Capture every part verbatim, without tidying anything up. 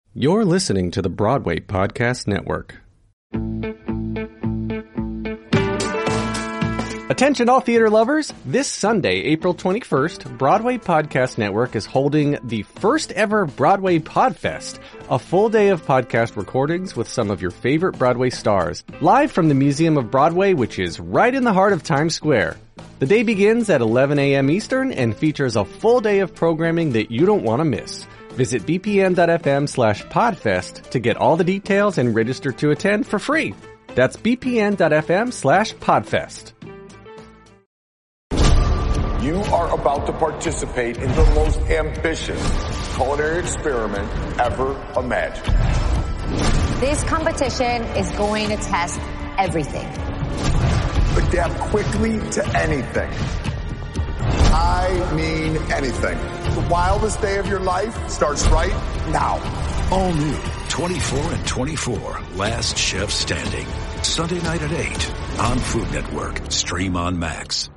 You're listening to the Broadway Podcast Network. Attention all theater lovers! This Sunday, April twenty-first, Broadway Podcast Network is holding the first ever Broadway Podfest, a full day of podcast recordings with some of your favorite Broadway stars, live from the Museum of Broadway, which is right in the heart of Times Square. The day begins at eleven a.m. Eastern and features a full day of programming that you don't want to miss. Visit bpn.fm slash podfest to get all the details and register to attend for free. That's bpn.fm slash podfest. You are about to participate in the most ambitious culinary experiment ever imagined. This competition is going to test everything. Adapt quickly to anything. I mean anything. The wildest day of your life starts right now. All new, twenty-four and twenty-four, Last Chef Standing. Sunday night at eight on Food Network. Stream on Max.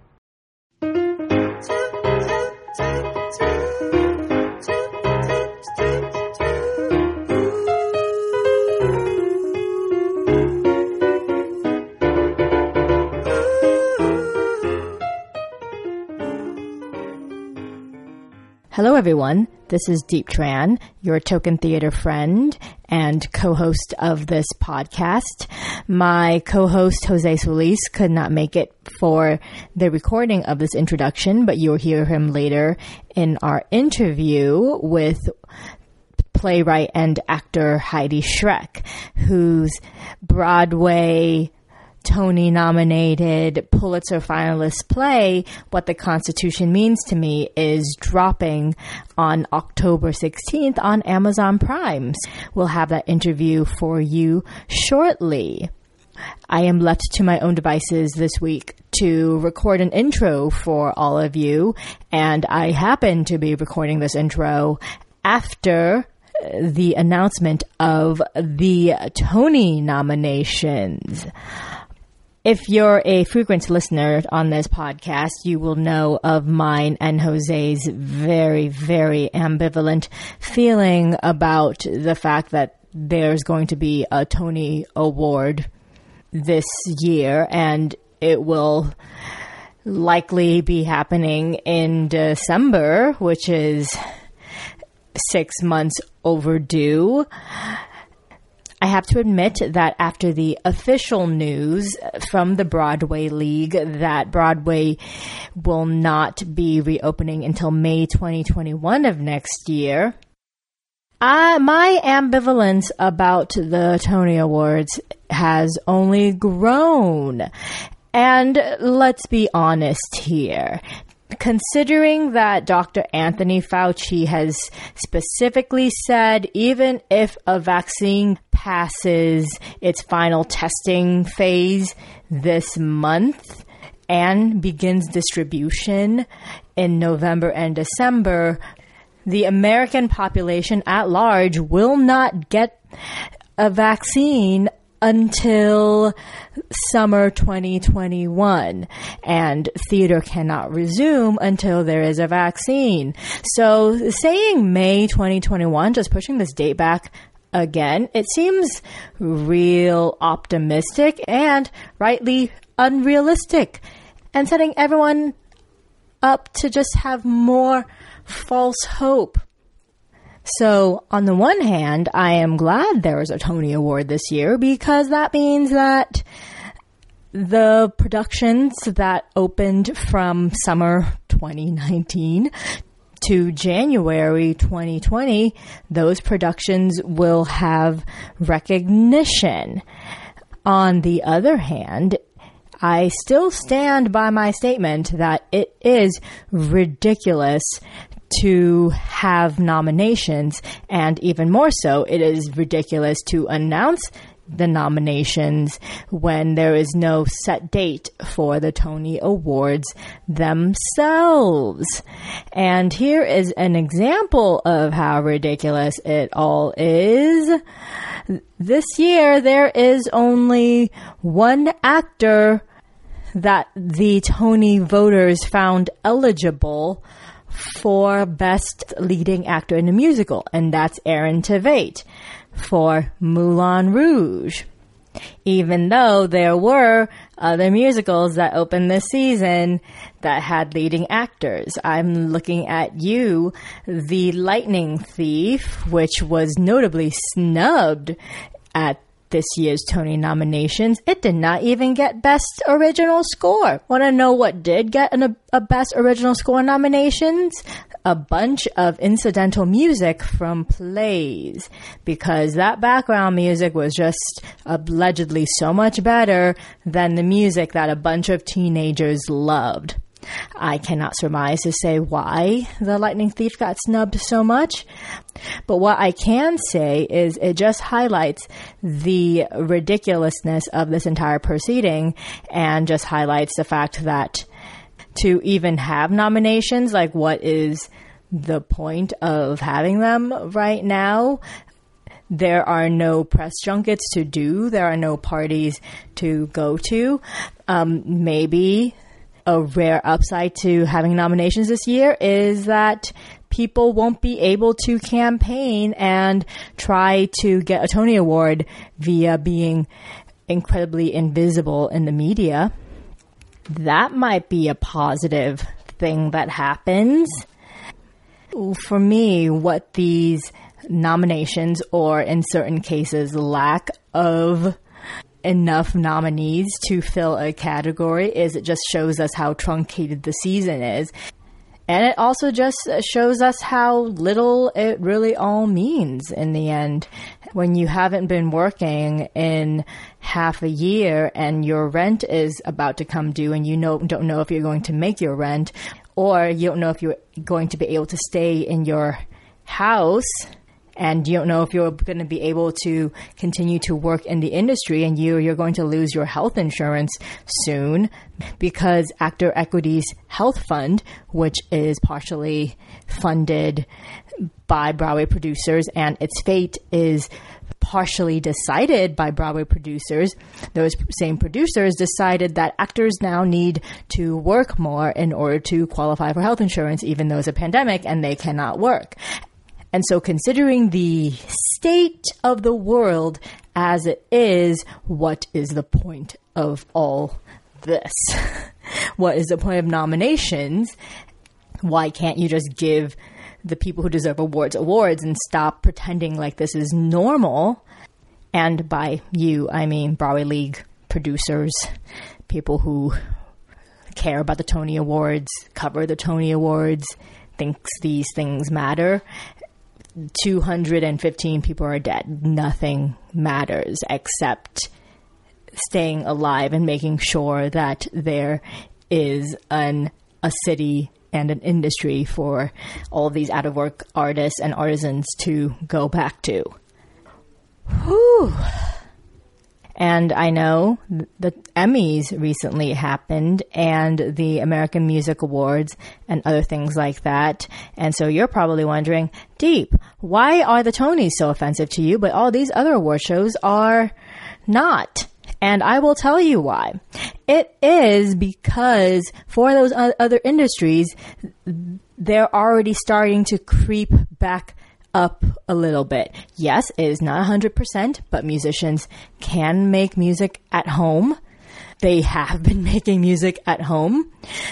Hello, everyone. This is Deep Tran, your token theater friend and co-host of this podcast. My co-host, Jose Solis, could not make it for the recording of this introduction, but you'll hear him later in our interview with playwright and actor Heidi Schreck, whose Broadway Tony-nominated Pulitzer finalist play, What the Constitution Means to Me, is dropping on October sixteenth on Amazon Prime. We'll have that interview for you shortly. I am left to my own devices this week to record an intro for all of you, and I happen to be recording this intro after the announcement of the Tony nominations. If you're a frequent listener on this podcast, you will know of mine and Jose's very, very ambivalent feeling about the fact that there's going to be a Tony Award this year, and it will likely be happening in December, which is six months overdue. I have to admit that after the official news from the Broadway League that Broadway will not be reopening until May twenty twenty-one of next year, I, my ambivalence about the Tony Awards has only grown. And let's be honest here. Considering that Doctor Anthony Fauci has specifically said even if a vaccine passes its final testing phase this month and begins distribution in November and December, the American population at large will not get a vaccine until summer twenty twenty-one, and theater cannot resume until there is a vaccine. So saying May twenty twenty-one, just pushing this date back again, it seems real optimistic and rightly unrealistic, and setting everyone up to just have more false hope. So, on the one hand, I am glad there is a Tony Award this year because that means that the productions that opened from summer twenty nineteen to January twenty twenty, those productions will have recognition. On the other hand, I still stand by my statement that it is ridiculous to have nominations, and even more so, it is ridiculous to announce the nominations when there is no set date for the Tony Awards themselves. And here is an example of how ridiculous it all is. This year, there is only one actor that the Tony voters found eligible for Best Leading Actor in a Musical, and that's Aaron Tveit for Moulin Rouge. Even though there were other musicals that opened this season that had leading actors. I'm looking at you, The Lightning Thief, which was notably snubbed at this year's Tony nominations. It did not even get Best Original Score. Want to know what did get an, a Best Original Score nominations? A bunch of incidental music from plays, because that background music was just allegedly so much better than the music that a bunch of teenagers loved. I cannot surmise to say why The Lightning Thief got snubbed so much, but what I can say is it just highlights the ridiculousness of this entire proceeding, and just highlights the fact that to even have nominations, like what is the point of having them right now? There are no press junkets to do. There are no parties to go to. Um, maybe a rare upside to having nominations this year is that people won't be able to campaign and try to get a Tony Award via being incredibly invisible in the media. That might be a positive thing that happens. For me, what these nominations, or in certain cases, lack of enough nominees to fill a category, is it just shows us how truncated the season is. And it also just shows us how little it really all means in the end. When you haven't been working in half a year and your rent is about to come due and you know, don't know if you're going to make your rent, or you don't know if you're going to be able to stay in your house, and you don't know if you're going to be able to continue to work in the industry, and you, you're going to lose your health insurance soon because Actor Equity's Health Fund, which is partially funded by Broadway producers, and its fate is partially decided by Broadway producers. Those same producers decided that actors now need to work more in order to qualify for health insurance, even though it's a pandemic and they cannot work. And so considering the state of the world as it is, what is the point of all this? What is the point of nominations? Why can't you just give the people who deserve awards awards and stop pretending like this is normal? And by you, I mean Broadway League producers, people who care about the Tony Awards, cover the Tony Awards, thinks these things matter. two hundred fifteen people are dead. Nothing matters except staying alive and making sure that there is an a city and an industry for all of these out-of-work artists and artisans to go back to. Whew. And I know the Emmys recently happened, and the American Music Awards and other things like that. And so you're probably wondering, Deep, why are the Tonys so offensive to you, but all these other award shows are not? And I will tell you why. It is because for those other industries, they're already starting to creep back up a little bit. Yes, it is not one hundred percent, but musicians can make music at home. They have been making music at home.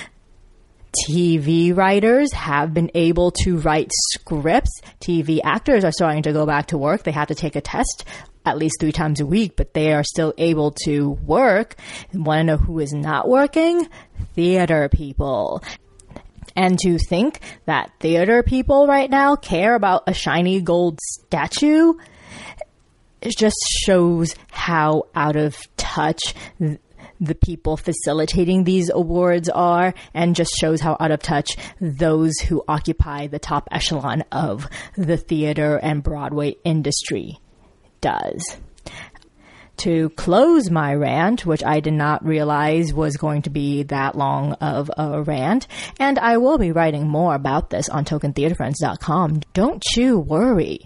T V writers have been able to write scripts. T V actors are starting to go back to work. They have to take a test at least three times a week, but they are still able to work. Want to know who is not working? Theater people. And to think that theater people right now care about a shiny gold statue, it just shows how out of touch th- the people facilitating these awards are, and just shows how out of touch those who occupy the top echelon of the theater and Broadway industry does. To close my rant, which I did not realize was going to be that long of a rant, and I will be writing more about this on token theater friends dot com. Don't you worry.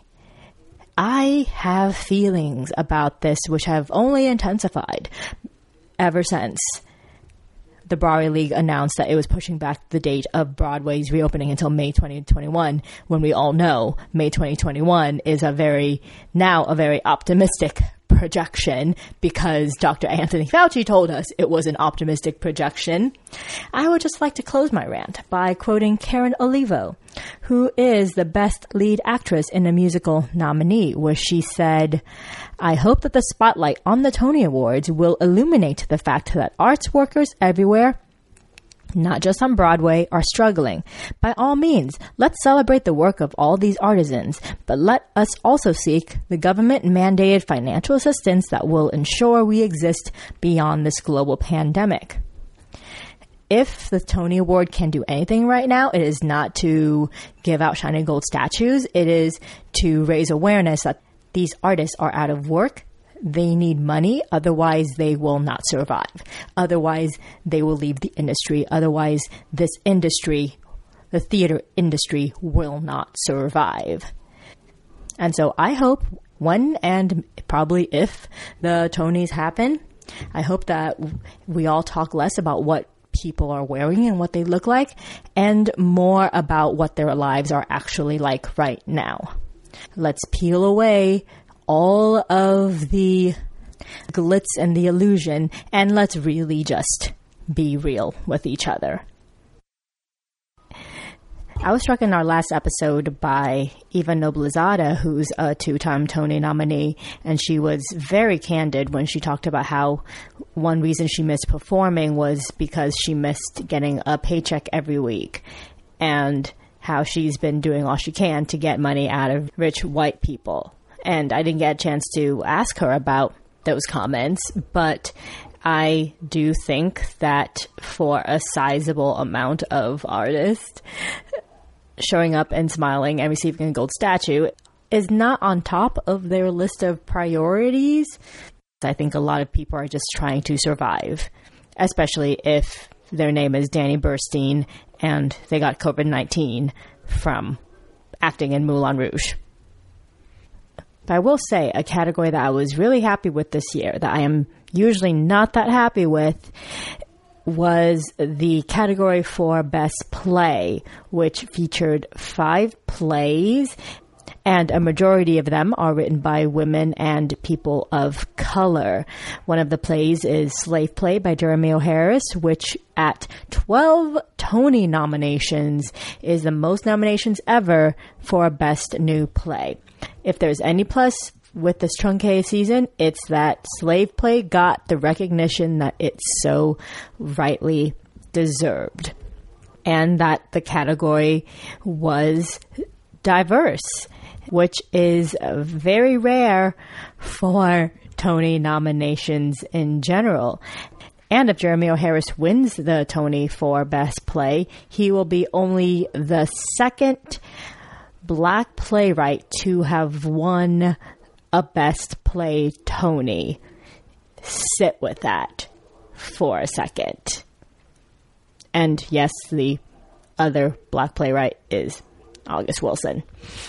I have feelings about this which have only intensified ever since the Broadway League announced that it was pushing back the date of Broadway's reopening until May twenty twenty-one, when we all know May twenty twenty-one is a very, now a very optimistic projection, because Doctor Anthony Fauci told us it was an optimistic projection. I would just like to close my rant by quoting Karen Olivo, who is the Best Lead Actress in a Musical nominee, where she said, "I hope that the spotlight on the Tony Awards will illuminate the fact that arts workers everywhere, not just on Broadway, are struggling. By all means, let's celebrate the work of all these artisans, but let us also seek the government-mandated financial assistance that will ensure we exist beyond this global pandemic." If the Tony Award can do anything right now, it is not to give out shiny gold statues. It is to raise awareness that these artists are out of work. They need money, otherwise they will not survive. Otherwise, they will leave the industry. Otherwise, this industry, the theater industry, will not survive. And so I hope when and probably if the Tonys happen, I hope that we all talk less about what people are wearing and what they look like, and more about what their lives are actually like right now. Let's peel away all of the glitz and the illusion, and let's really just be real with each other. I was struck in our last episode by Eva Noblezada, who's a two-time Tony nominee, and she was very candid when she talked about how one reason she missed performing was because she missed getting a paycheck every week, and how she's been doing all she can to get money out of rich white people. And I didn't get a chance to ask her about those comments, but I do think that for a sizable amount of artists, showing up and smiling and receiving a gold statue is not on top of their list of priorities. I think a lot of people are just trying to survive, especially if their name is Danny Burstein and they got covid nineteen from acting in Moulin Rouge. But I will say a category that I was really happy with this year, that I am usually not that happy with, was the category for Best Play, which featured five plays, and a majority of them are written by women and people of color. One of the plays is Slave Play by Jeremy O. Harris, which at twelve Tony nominations is the most nominations ever for Best New Play. If there's any plus with this truncated season, it's that Slave Play got the recognition that it so rightly deserved, and that the category was diverse, which is very rare for Tony nominations in general. And if Jeremy O. Harris wins the Tony for Best Play, he will be only the second Black playwright to have won a Best Play Tony. Sit with that for a second. And yes, the other Black playwright is August Wilson.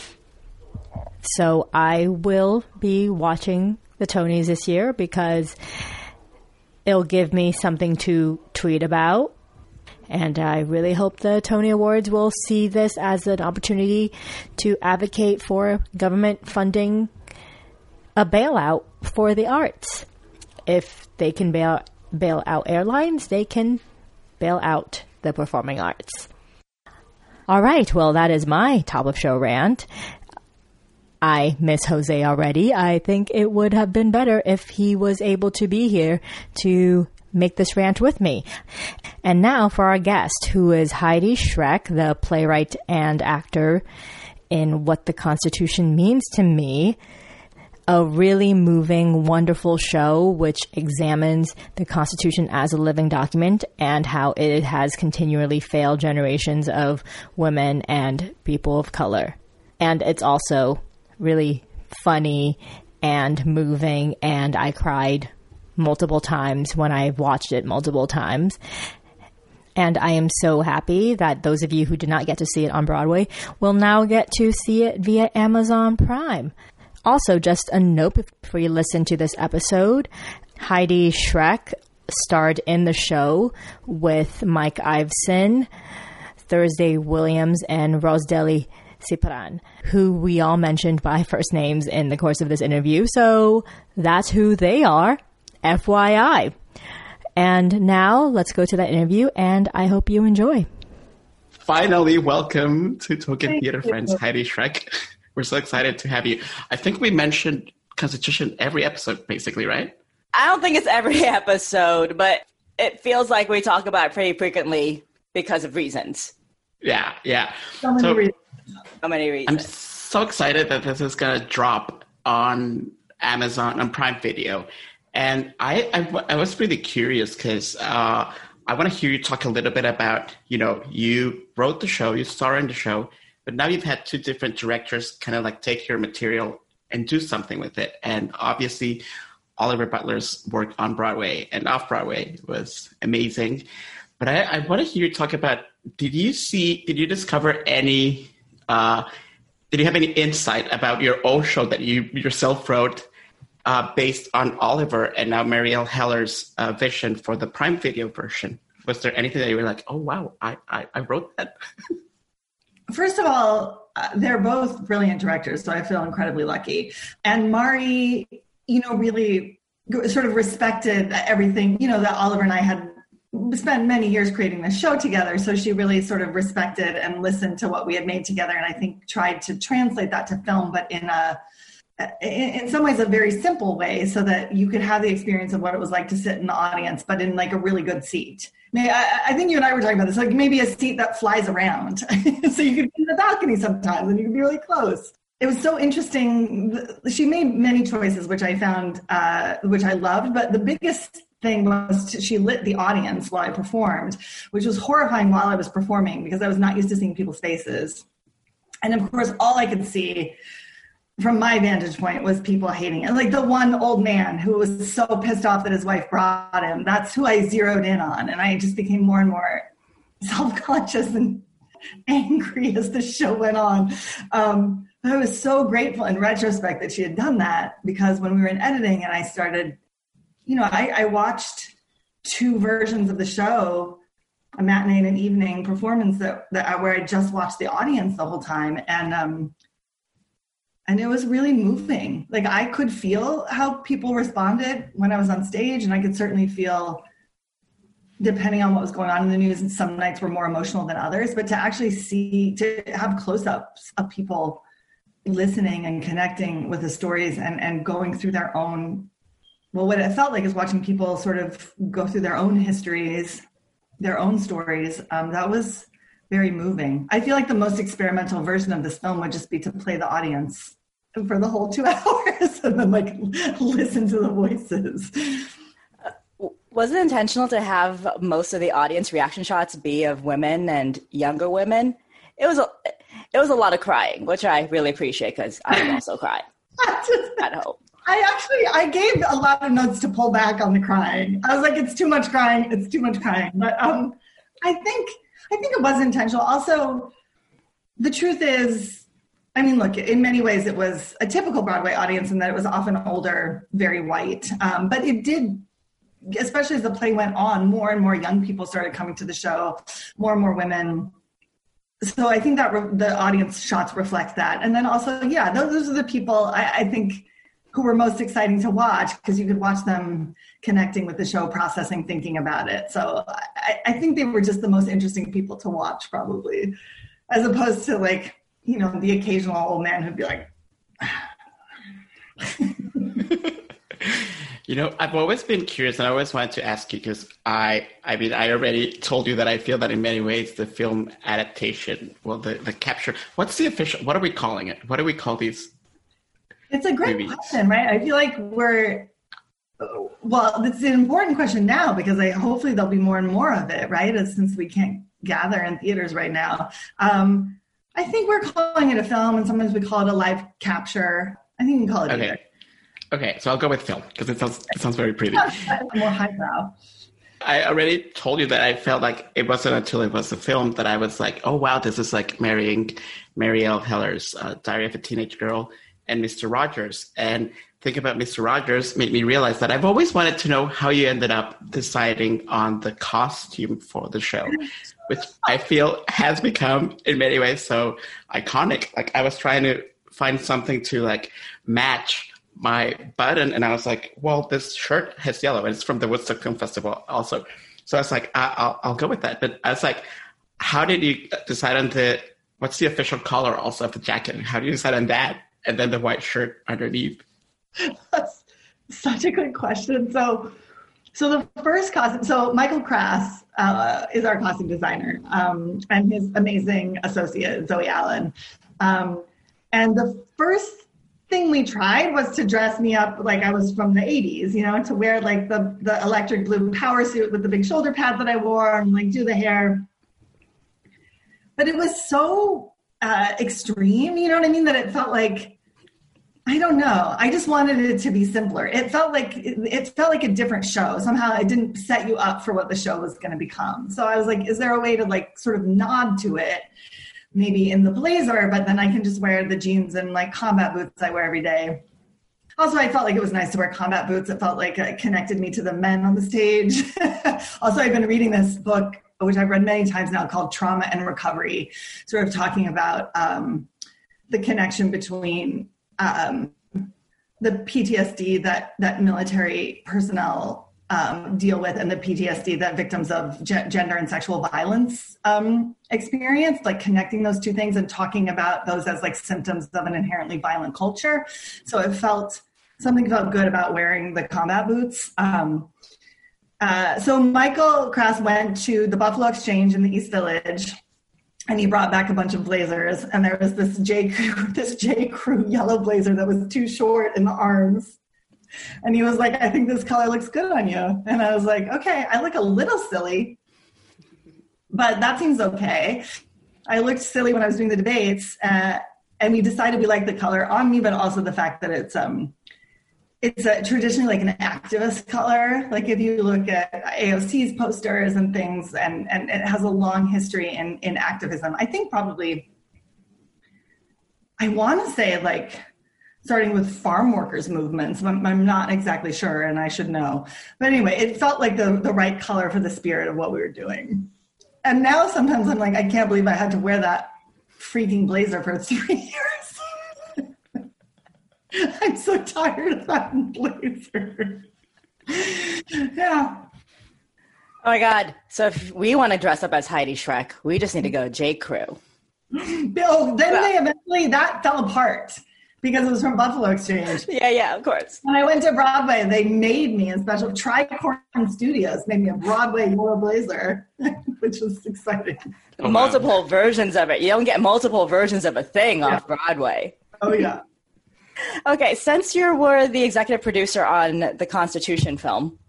So I will be watching the Tonys this year because it'll give me something to tweet about. And I really hope the Tony Awards will see this as an opportunity to advocate for government funding a bailout for the arts. If they can bail, bail out airlines, they can bail out the performing arts. All right, well, that is my top of show rant. I miss Jose already. I think it would have been better if he was able to be here to make this rant with me. And now for our guest, who is Heidi Schreck, the playwright and actor in What the Constitution Means to Me, a really moving, wonderful show which examines the Constitution as a living document and how it has continually failed generations of women and people of color. And it's also really funny and moving, and I cried multiple times when I watched it multiple times. And I am so happy that those of you who did not get to see it on Broadway will now get to see it via Amazon Prime. Also, just a note before you listen to this episode, Heidi Schreck starred in the show with Mike Iveson, Thursday Williams, and Rosdely Cipran, who we all mentioned by first names in the course of this interview. So that's who they are, F Y I. And now let's go to that interview, and I hope you enjoy. Finally, welcome to Token Theater Friends, Heidi Schreck. We're so excited to have you. I think we mentioned Constitution every episode, basically, right? I don't think it's every episode, but it feels like we talk about it pretty frequently because of reasons. Yeah, yeah. So many so, reasons. So many reasons. I'm so excited that this is going to drop on Amazon, on Prime Video. And I, I, I was really curious because uh, I want to hear you talk a little bit about, you know, you wrote the show, you starred in the show, but now you've had two different directors kind of like take your material and do something with it. And obviously, Oliver Butler's work on Broadway and off Broadway was amazing. But I, I want to hear you talk about, did you see, did you discover any, uh, did you have any insight about your own show that you yourself wrote uh, based on Oliver and now Marielle Heller's uh, vision for the Prime Video version? Was there anything that you were like, oh, wow, I, I, I wrote that? First of all, uh, they're both brilliant directors, so I feel incredibly lucky. And Mari, you know, really sort of respected everything, you know, that Oliver and I had spent many years creating this show together. So she really sort of respected and listened to what we had made together. And I think tried to translate that to film, but in a, in some ways, a very simple way so that you could have the experience of what it was like to sit in the audience, but in like a really good seat. I, I think you and I were talking about this, like maybe a seat that flies around. So you could be in the balcony sometimes and you could be really close. It was so interesting. She made many choices, which I found, uh, which I loved. But the biggest thing was to, she lit the audience while I performed, which was horrifying while I was performing because I was not used to seeing people's faces. And of course, all I could see from my vantage point was people hating it. Like the one old man who was so pissed off that his wife brought him. That's who I zeroed in on. And I just became more and more self-conscious and angry as the show went on. Um, I was so grateful in retrospect that she had done that because when we were in editing and I started, you know, I, I watched two versions of the show, a matinee and an evening performance that, that where I just watched the audience the whole time. And, um, and it was really moving. Like I could feel how people responded when I was on stage, and I could certainly feel, depending on what was going on in the news, and some nights were more emotional than others, but to actually see, to have close-ups of people listening and connecting with the stories and, and going through their own, well, what it felt like is watching people sort of go through their own histories, their own stories. Um, that was very moving. I feel like the most experimental version of this film would just be to play the audience for the whole two hours and then like listen to the voices. Was it intentional to have most of the audience reaction shots be of women and younger women? It was a, it was a lot of crying, which I really appreciate because I also cried at home. I actually, I gave a lot of notes to pull back on the crying. I was like, it's too much crying. It's too much crying. But um, I think, I think it was intentional. Also, the truth is, I mean, look, in many ways, it was a typical Broadway audience in that it was often older, very white. Um, but it did, especially as the play went on, more and more young people started coming to the show, more and more women. So I think that re- the audience shots reflect that. And then also, yeah, those, those are the people I, I think who were most exciting to watch because you could watch them connecting with the show, processing, thinking about it. So I, I think they were just the most interesting people to watch probably, as opposed to like, you know, the occasional old man who'd be like, you know, I've always been curious and I always wanted to ask you because I, I mean, I already told you that I feel that in many ways the film adaptation, well, the, the capture, what's the official, what are we calling it? What do we call these? It's a great movies? question, right? I feel like we're, well, it's an important question now because I hopefully there'll be more and more of it, right? As, since we can't gather in theaters right now. Um, I think we're calling it a film and sometimes we call it a live capture. I think we can call it okay. either. Okay, so I'll go with film because it sounds it sounds very pretty. More highbrow. I already told you that I felt like it wasn't until it was a film that I was like, oh wow, this is like marrying Marielle Heller's uh, Diary of a Teenage Girl. and Mister Rogers. And thinking about Mister Rogers made me realize that I've always wanted to know how you ended up deciding on the costume for the show, which I feel has become in many ways so iconic. Like I was trying to find something to like match my button, and I was like, well, this shirt has yellow, and it's from the Woodstock Film Festival also. So I was like, I- I'll, I'll go with that. But I was like, how did you decide on the, what's the official color also of the jacket? How do you decide on that? And then the white shirt underneath? That's such a good question. So, so the first costume, so Michael Crass uh, is our costume designer, um, and his amazing associate, Zoe Allen. Um, and the first thing we tried was to dress me up like I was from the eighties, you know, to wear like the, the electric blue power suit with the big shoulder pads that I wore and like do the hair. But it was so uh, extreme, you know what I mean? That it felt like, I don't know. I just wanted it to be simpler. It felt like, it, it felt like a different show. Somehow it didn't set you up for what the show was going to become. So I was like, is there a way to like sort of nod to it? Maybe in the blazer, but then I can just wear the jeans and like combat boots I wear every day. Also, I felt like it was nice to wear combat boots. It felt like it connected me to the men on the stage. Also, I've been reading this book, which I've read many times now, called Trauma and Recovery, sort of talking about um, the connection between um, the P T S D that, that military personnel Um, deal with and the P T S D that victims of ge- gender and sexual violence um, experience, like connecting those two things and talking about those as like symptoms of an inherently violent culture. So it felt, something felt good about wearing the combat boots. Um, uh, so Michael Crass went to the Buffalo Exchange in the East Village, and he brought back a bunch of blazers, and there was this J. Crew, this J. Crew yellow blazer that was too short in the arms. And he was like, I think this color looks good on you. And I was like, okay, I look a little silly, but that seems okay. I looked silly when I was doing the debates, uh, and we decided we liked the color on me, but also the fact that it's um, it's a, traditionally like an activist color. Like if you look at A O C's posters and things, and, and it has a long history in, in activism. I think probably, I want to say like, starting with farm workers movements. I'm, I'm not exactly sure, and I should know. But anyway, it felt like the, the right color for the spirit of what we were doing. And now sometimes I'm like, I can't believe I had to wear that freaking blazer for three years. I'm so tired of that blazer. Yeah. Oh my God. So if we want to dress up as Heidi Schreck, we just need to go J. Crew. Bill, then well, they eventually, that fell apart. Because it was from Buffalo Exchange. Yeah, yeah, of course. When I went to Broadway, they made me a special, Tricorn Studios made me a Broadway yellow blazer, which was exciting. Oh, multiple wow. versions of it. You don't get multiple versions of a thing yeah. off Broadway. Oh, yeah. Okay, since you were the executive producer on the Constitution film,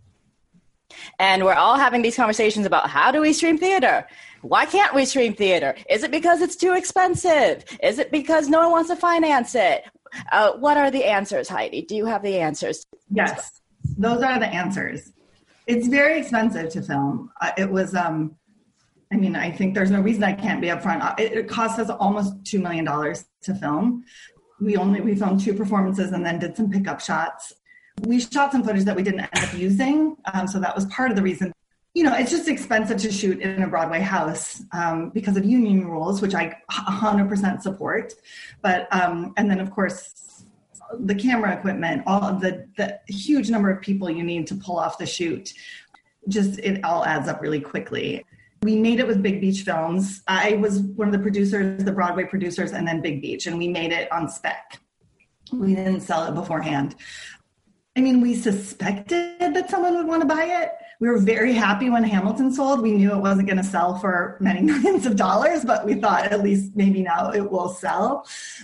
and we're all having these conversations about how do we stream theater? Why can't we stream theater? Is it because it's too expensive? Is it because no one wants to finance it? Uh, what are the answers, Heidi? Do you have the answers? Yes, those are the answers. It's very expensive to film. Uh, it was, um, I mean, I think there's no reason I can't be upfront. It, it cost us almost two million dollars to film. We only, we filmed two performances and then did some pickup shots. We shot some footage that we didn't end up using. Um, so that was part of the reason. You know, it's just expensive to shoot in a Broadway house um, because of union rules, which I one hundred percent support. But, um, and then of course, the camera equipment, all of the, the huge number of people you need to pull off the shoot, just it all adds up really quickly. We made it with Big Beach Films. I was one of the producers, the Broadway producers, and then Big Beach, and we made it on spec. We didn't sell it beforehand. I mean, we suspected that someone would want to buy it. We were very happy when Hamilton sold. We knew it wasn't going to sell for many millions of dollars, but we thought at least maybe now it will sell.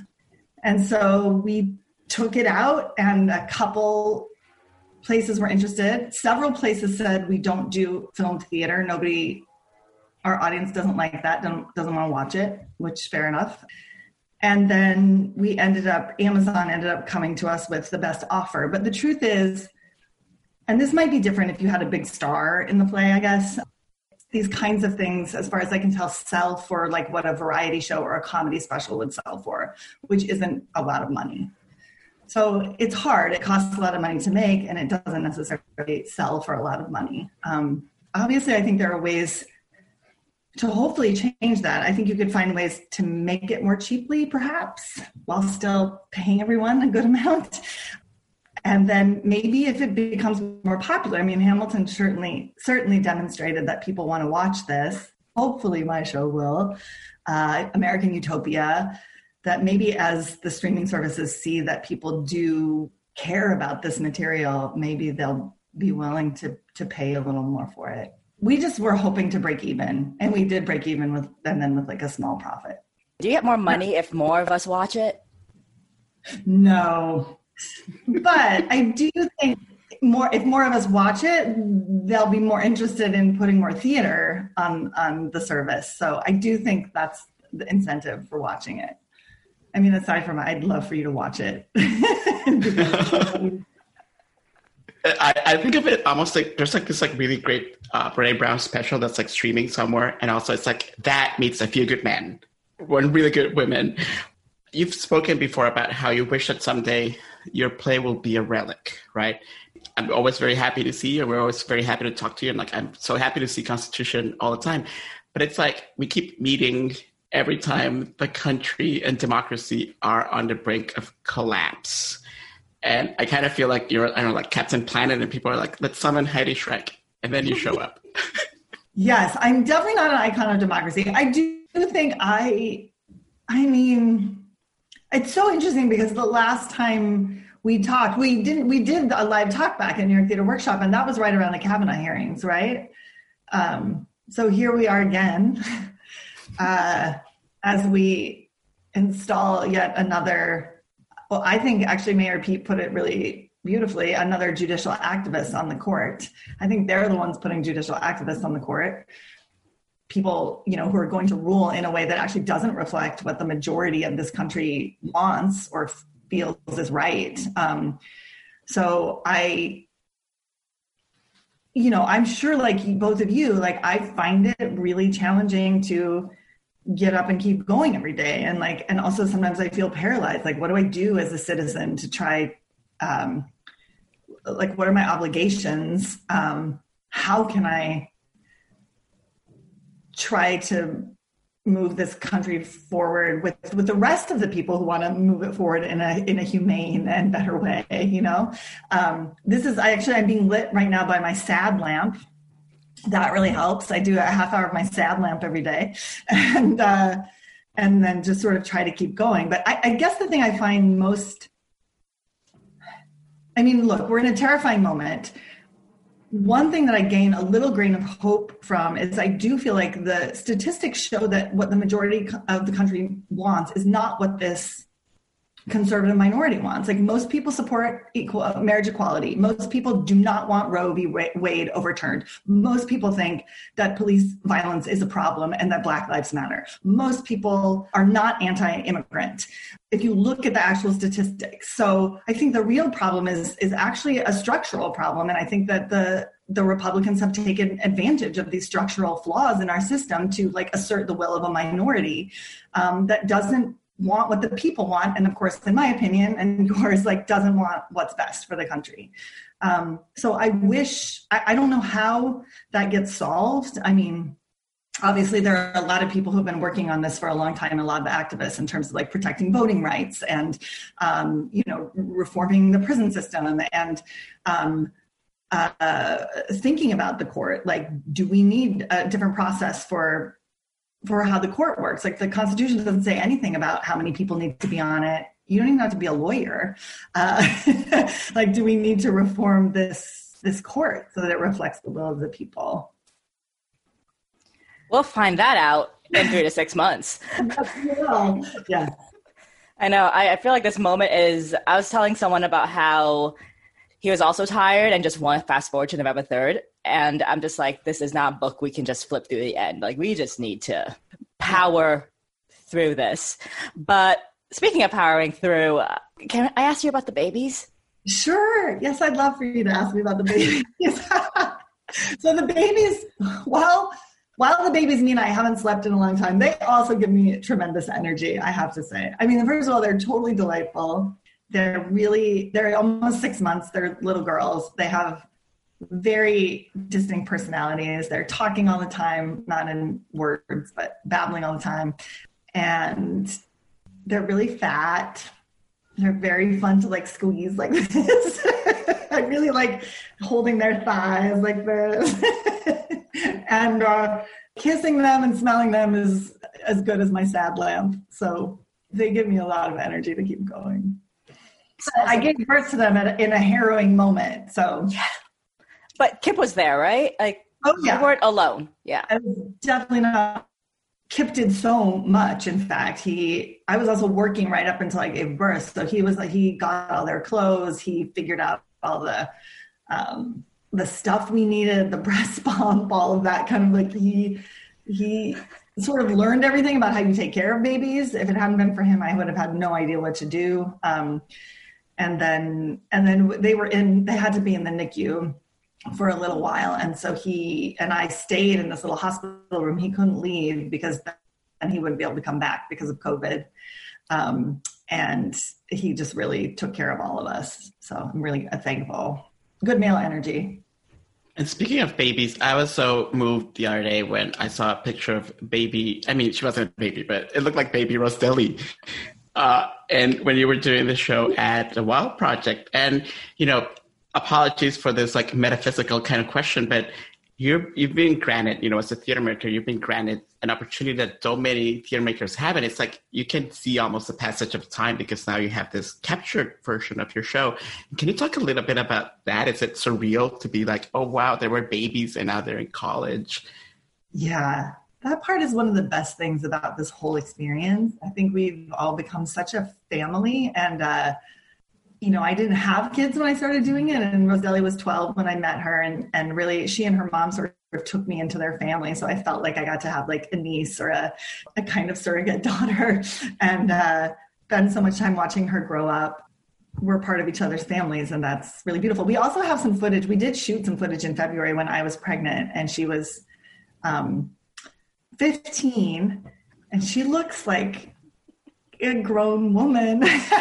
And so we took it out, and a couple places were interested. Several places said, we don't do film theater. Nobody, our audience doesn't like that, doesn't, doesn't want to watch it, which fair enough. And then we ended up, Amazon ended up coming to us with the best offer. But the truth is, and this might be different if you had a big star in the play, I guess, these kinds of things, as far as I can tell, sell for like what a variety show or a comedy special would sell for, which isn't a lot of money. So it's hard. It costs a lot of money to make, and it doesn't necessarily sell for a lot of money. Um, obviously, I think there are ways to hopefully change that. I think you could find ways to make it more cheaply, perhaps, while still paying everyone a good amount. And then maybe if it becomes more popular, I mean, Hamilton certainly certainly demonstrated that people want to watch this. Hopefully my show will. Uh, American Utopia, that maybe as the streaming services see that people do care about this material, maybe they'll be willing to to pay a little more for it. We just were hoping to break even, and we did break even with, and then with like a small profit. Do you get more money if more of us watch it? No. But I do think more if more of us watch it, they'll be more interested in putting more theater on, on the service. So I do think that's the incentive for watching it. I mean, aside from I'd love for you to watch it. I, I think of it almost like there's like this like really great uh, Brene Brown special that's like streaming somewhere. And also it's like that meets a few good men, one really good women. You've spoken before about how you wish that someday your play will be a relic, right? I'm always very happy to see you. We're always very happy to talk to you. And like, I'm so happy to see Constitution all the time. But it's like we keep meeting every time the country and democracy are on the brink of collapse. And I kind of feel like you're, I don't know, like Captain Planet, and people are like, let's summon Heidi Schreck. And then you show up. Yes, I'm definitely not an icon of democracy. I do think I, I mean... It's so interesting because the last time we talked, we didn't, we did a live talk back in New York Theater Workshop, and that was right around the Kavanaugh hearings, right? Um, so here we are again, uh, as we install yet another, well, I think actually Mayor Pete put it really beautifully, another judicial activist on the court. I think they're the ones putting judicial activists on the court. People, you know, who are going to rule in a way that actually doesn't reflect what the majority of this country wants or feels is right. Um, so I, you know, I'm sure like both of you, like I find it really challenging to get up and keep going every day. And like, and also sometimes I feel paralyzed. Like, what do I do as a citizen to try, um, like, what are my obligations? Um, how can I try to move this country forward with, with the rest of the people who want to move it forward in a in a humane and better way, you know? Um, this is, I actually, I'm being lit right now by my sad lamp. That really helps. I do a half hour of my sad lamp every day, and uh, and then just sort of try to keep going. But I, I guess the thing I find most, I mean, look, we're in a terrifying moment. One thing that I gain a little grain of hope from is I do feel like the statistics show that what the majority of the country wants is not what this conservative minority wants. Like, most people support equal marriage equality. Most people do not want Roe v. Wade overturned. Most people think that police violence is a problem and that Black Lives Matter. Most people are not anti-immigrant if you look at the actual statistics. So I think the real problem is is actually a structural problem. And I think that the the Republicans have taken advantage of these structural flaws in our system to like assert the will of a minority um, that doesn't want what the people want, and of course, in my opinion, and yours, like doesn't want what's best for the country. Um, so I wish, I, I don't know how that gets solved. I mean, obviously there are a lot of people who've been working on this for a long time, a lot of activists in terms of like protecting voting rights and, um, you know, reforming the prison system and um, uh, thinking about the court. Like, do we need a different process for for how the court works? Like, the Constitution doesn't say anything about how many people need to be on it. You don't even have to be a lawyer. Uh, like, do we need to reform this this court so that it reflects the will of the people? We'll find that out in three to six months. Yeah. I know. I, I feel like this moment is, I was telling someone about how he was also tired and just wanted to fast forward to November third. And I'm just like, this is not a book we can just flip through the end. Like, we just need to power through this. But speaking of powering through, uh, can I ask you about the babies? Sure. Yes, I'd love for you to ask me about the babies. So the babies, well, while the babies mean I haven't slept in a long time, they also give me tremendous energy, I have to say. I mean, first of all, they're totally delightful. they're really, they're almost six months. They're little girls. They have very distinct personalities. They're talking all the time, not in words, but babbling all the time. And they're really fat. They're very fun to like squeeze like this. I really like holding their thighs like this. And uh, kissing them and smelling them is as good as my sad lamp. So they give me a lot of energy to keep going. I gave birth to them at, in a harrowing moment. So, yeah. But Kip was there, right? Like, oh yeah, you weren't alone. Yeah, I was definitely not. Kip did so much. In fact, he. I was also working right up until I gave birth, so he was like he got all their clothes. He figured out all the um, the stuff we needed, the breast pump, all of that kind of like he he sort of learned everything about how you take care of babies. If it hadn't been for him, I would have had no idea what to do. Um, and then and then they were in. They had to be in the N I C U for a little while. And so he and I stayed in this little hospital room. He couldn't leave because then he wouldn't be able to come back because of COVID. Um, and he just really took care of all of us. So I'm really thankful. Good male energy. And speaking of babies, I was so moved the other day when I saw a picture of baby, I mean, she wasn't a baby, but it looked like baby Roselli. Uh, and when you were doing the show at the Wild Project, and, you know, apologies for this like metaphysical kind of question, but you're, you've been granted, you know, as a theater maker, you've been granted an opportunity that so many theater makers have. And it's like, you can see almost the passage of time because now you have this captured version of your show. Can you talk a little bit about that? Is it surreal to be like, oh, wow, there were babies and now they're in college? Yeah, that part is one of the best things about this whole experience. I think we've all become such a family, and, uh, you know, I didn't have kids when I started doing it, and Roselli was twelve when I met her, and, and really she and her mom sort of took me into their family. So I felt like I got to have like a niece or a, a kind of surrogate daughter, and uh, spend so much time watching her grow up. We're part of each other's families, and that's really beautiful. We also have some footage. We did shoot some footage in February when I was pregnant, and she was um, fifteen, and she looks like a grown woman.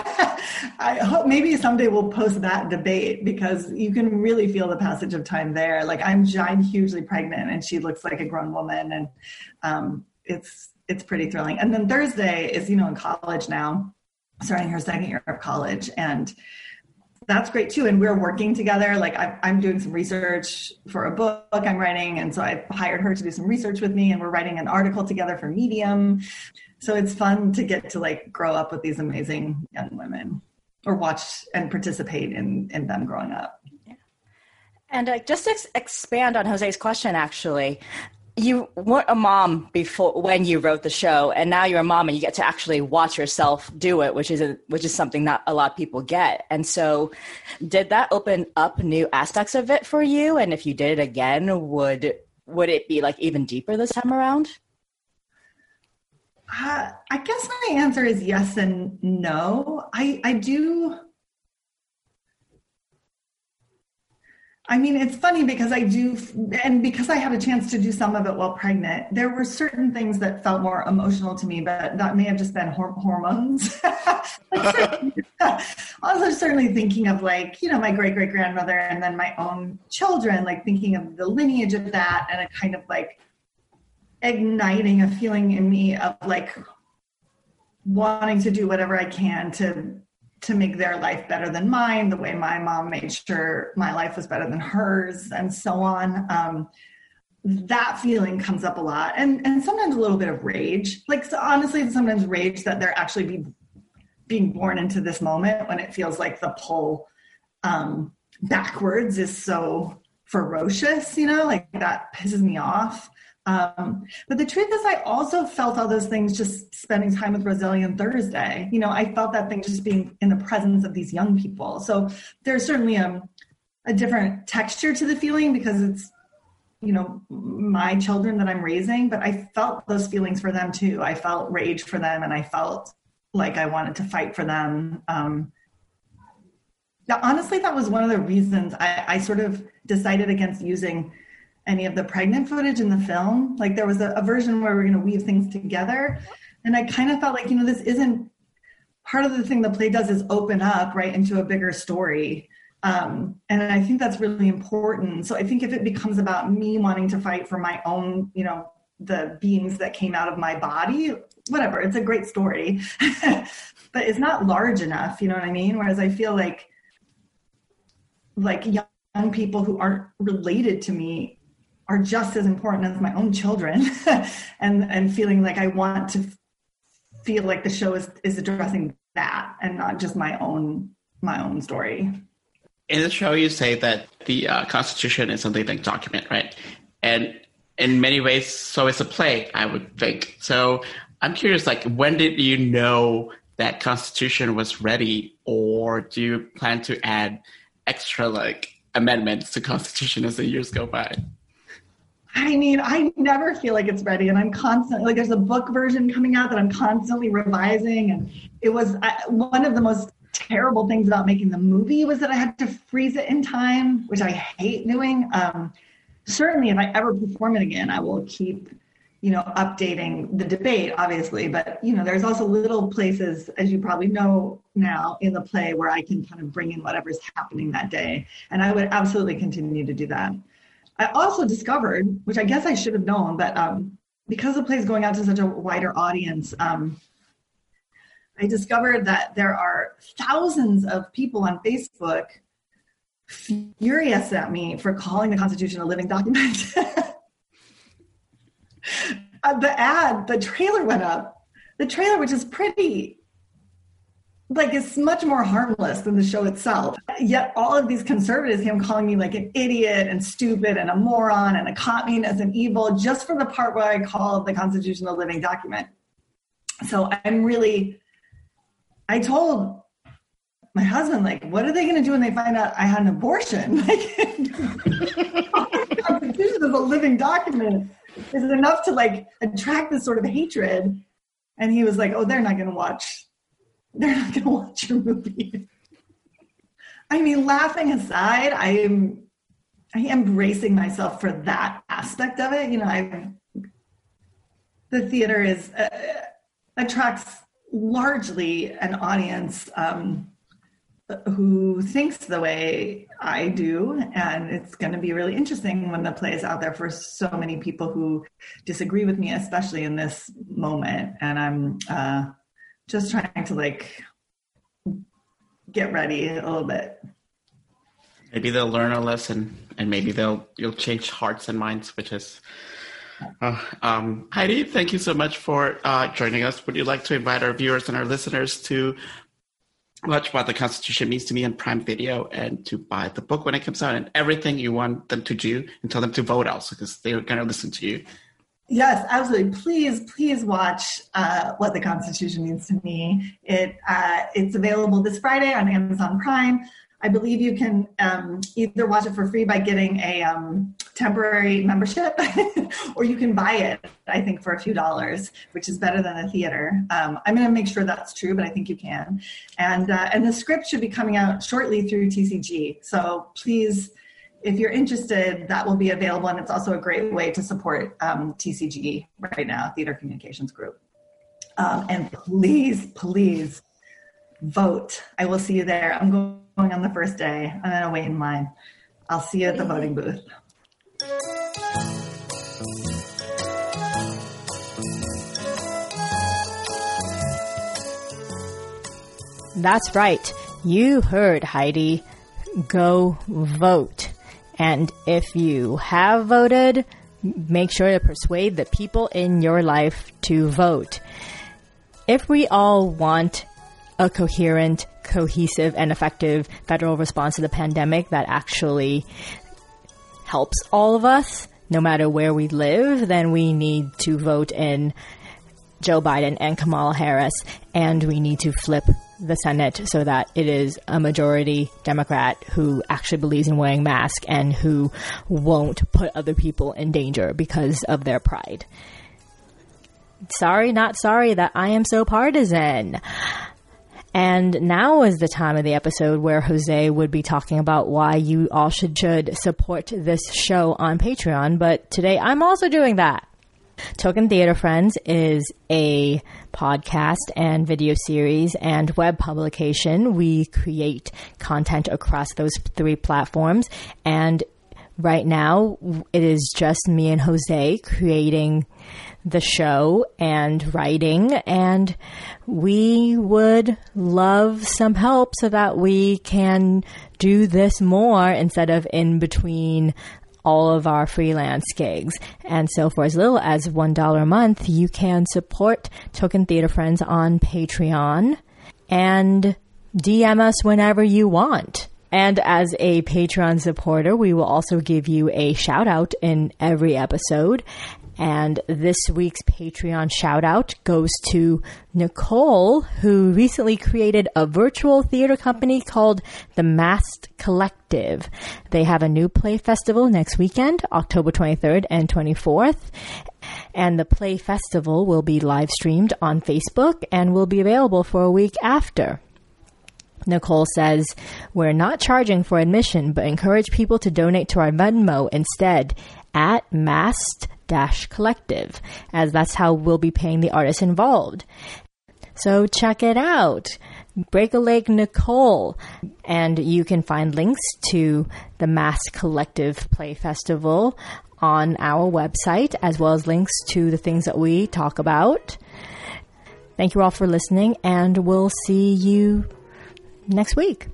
I hope maybe someday we'll post that debate, because you can really feel the passage of time there. Like I'm, I'm hugely pregnant and she looks like a grown woman, and um, it's it's pretty thrilling. And then Thursday is, you know, in college now, starting her second year of college, and that's great too. And we're working together. Like I, I'm doing some research for a book I'm writing, and so I hired her to do some research with me, and we're writing an article together for Medium. So it's fun to get to like grow up with these amazing young women, or watch and participate in, in them growing up. Yeah. And uh, just to ex- expand on Jose's question, actually, you weren't a mom before when you wrote the show, and now you're a mom and you get to actually watch yourself do it, which is a, which is something not a lot of people get. And so did that open up new aspects of it for you? And if you did it again, would would it be like even deeper this time around? Uh, I guess my answer is yes and no. I, I do. I mean, it's funny because I do, and because I had a chance to do some of it while pregnant, there were certain things that felt more emotional to me, but that may have just been hor- hormones. Also, certainly thinking of like, you know, my great great grandmother and then my own children, like thinking of the lineage of that, and a kind of like igniting a feeling in me of like wanting to do whatever I can to to make their life better than mine, the way my mom made sure my life was better than hers, and so on. Um, that feeling comes up a lot, and and sometimes a little bit of rage. Like so honestly, sometimes rage that they're actually be, being born into this moment when it feels like the pull um, backwards is so ferocious. You know, like that pisses me off. Um, but the truth is I also felt all those things just spending time with Roselli on Thursday. You know, I felt that thing just being in the presence of these young people. So there's certainly a, a different texture to the feeling because it's, you know, my children that I'm raising, but I felt those feelings for them too. I felt rage for them, and I felt like I wanted to fight for them. Um, now, honestly, that was one of the reasons I, I sort of decided against using any of the pregnant footage in the film. Like there was a, a version where we we're going to weave things together. And I kind of felt like, you know, this isn't, part of the thing the play does is open up right into a bigger story. Um, and I think that's really important. So I think if it becomes about me wanting to fight for my own, you know, the beings that came out of my body, whatever, it's a great story, but it's not large enough. You know what I mean? Whereas I feel like, like young people who aren't related to me are just as important as my own children and, and feeling like I want to feel like the show is, is addressing that and not just my own, my own story. In the show, you say that the uh, Constitution is a living document, right? And in many ways, so is a play, I would think. So I'm curious, like, when did you know that Constitution was ready, or do you plan to add extra, like, amendments to Constitution as the years go by? I mean, I never feel like it's ready, and I'm constantly, like, there's a book version coming out that I'm constantly revising, and it was I, one of the most terrible things about making the movie was that I had to freeze it in time, which I hate doing. Um, certainly, if I ever perform it again, I will keep, you know, updating the debate, obviously. But, you know, there's also little places, as you probably know now, in the play where I can kind of bring in whatever's happening that day. And I would absolutely continue to do that. I also discovered, which I guess I should have known, but um, because the play is going out to such a wider audience, um, I discovered that there are thousands of people on Facebook furious at me for calling the Constitution a living document. uh, the ad, the trailer went up. The trailer, which is pretty, like, it's much more harmless than the show itself. Yet all of these conservatives, him calling me like an idiot and stupid and a moron and a communist and evil, just for the part where I called the Constitution a living document. So I'm really... I told my husband, like, what are they going to do when they find out I had an abortion? Like, the Constitution is a living document. Is it enough to, like, attract this sort of hatred? And he was like, oh, they're not going to watch. They're not going to watch your movie. I mean, laughing aside, I am, I am bracing myself for that aspect of it. You know, I, the theater is uh, attracts largely an audience um, who thinks the way I do. And it's going to be really interesting when the play is out there for so many people who disagree with me, especially in this moment. And I'm uh, just trying to, like, get ready a little bit. Maybe they'll learn a lesson, and maybe they'll you'll change hearts and minds, which is... Uh, um, Heidi, thank you so much for uh, joining us. Would you like to invite our viewers and our listeners to watch What the Constitution Means to Me on Prime Video, and to buy the book when it comes out, and everything you want them to do, and tell them to vote also, because they're going to listen to you? Yes, absolutely. Please, please watch uh, What the Constitution Means to Me. It uh, It's available this Friday on Amazon Prime. I believe you can um, either watch it for free by getting a um, temporary membership, or you can buy it, I think, for a few dollars, which is better than a theater. Um, I'm going to make sure that's true, but I think you can. And uh, and the script should be coming out shortly through T C G. So please, if you're interested, that will be available. And it's also a great way to support um, T C G right now, Theater Communications Group. Um, and please, please vote. I will see you there. I'm going going on the first day. I'm going to wait in line. I'll see you at the voting booth. That's right. You heard Heidi. Go vote. And if you have voted, make sure to persuade the people in your life to vote. If we all want a coherent, cohesive, and effective federal response to the pandemic that actually helps all of us, no matter where we live, then we need to vote in Joe Biden and Kamala Harris, and we need to flip the Senate so that it is a majority Democrat who actually believes in wearing masks and who won't put other people in danger because of their pride. Sorry, not sorry that I am so partisan. And now is the time of the episode where Jose would be talking about why you all should, should support this show on Patreon. But today I'm also doing that. Token Theater Friends is a podcast and video series and web publication. We create content across those three platforms, and right now it is just me and Jose creating the show and writing, and we would love some help so that we can do this more instead of in between all of our freelance gigs. And so for as little as one dollar a month, you can support Token Theater Friends on Patreon and D M us whenever you want. And as a Patreon supporter, we will also give you a shout out in every episode. And this week's Patreon shout out goes to Nicole, who recently created a virtual theater company called The Masked Collective. They have a new play festival next weekend, October twenty-third and twenty-fourth. And the play festival will be live streamed on Facebook and will be available for a week after. Nicole says, we're not charging for admission, but encourage people to donate to our Venmo instead at Masked Dash Collective, as that's how we'll be paying the artists involved. So check it out. Break a Leg Nicole. And you can find links to the Masked Collective Play Festival on our website, as well as links to the things that we talk about. Thank you all for listening, and we'll see you next week.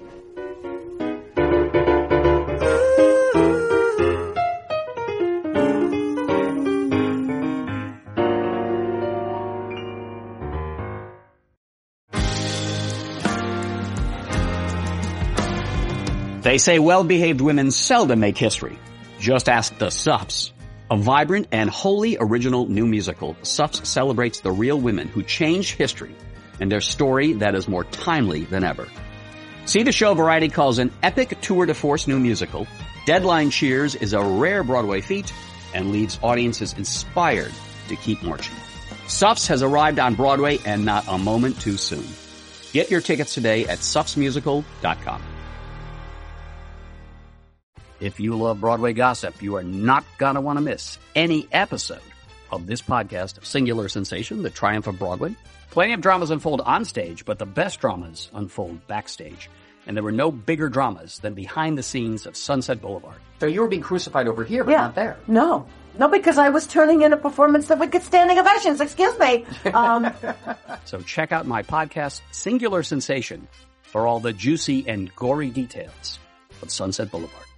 They say well-behaved women seldom make history. Just ask the Sups. A vibrant and wholly original new musical, Sups celebrates the real women who changed history and their story that is more timely than ever. See the show Variety calls an epic tour de force new musical. Deadline cheers is a rare Broadway feat and leaves audiences inspired to keep marching. Sups has arrived on Broadway, and not a moment too soon. Get your tickets today at sups musical dot com. If you love Broadway gossip, you are not going to want to miss any episode of this podcast of Singular Sensation, The Triumph of Broadway. Plenty of dramas unfold on stage, but the best dramas unfold backstage. And there were no bigger dramas than behind the scenes of Sunset Boulevard. So you were being crucified over here, but yeah. not there. No. No, because I was turning in a performance that would get standing ovations. Excuse me. Um, so check out my podcast, Singular Sensation, for all the juicy and gory details of Sunset Boulevard.